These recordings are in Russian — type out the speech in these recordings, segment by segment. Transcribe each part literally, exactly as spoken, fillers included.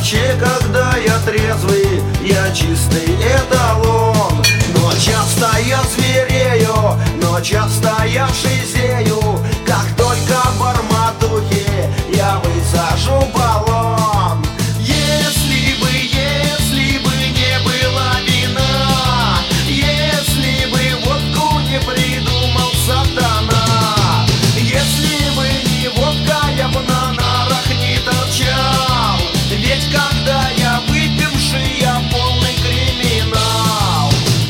вообще, когда я трезвый, я чистый эталон. Но часто я зверею, но часто я шизею. Как только в барматухе я высажу баллон. Если бы, если бы не было вина, если бы водку не придумал сатана, если бы не водка, я бы на нарах не торчал. Ведь когда я выпивший, я полный криминал.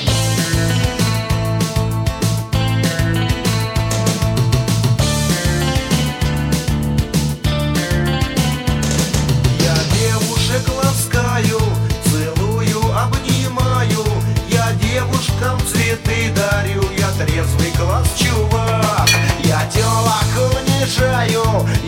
Я девушек ласкаю, целую, обнимаю. Я девушкам цветы дарю, я трезвый класс чувак. Я телок унижаю,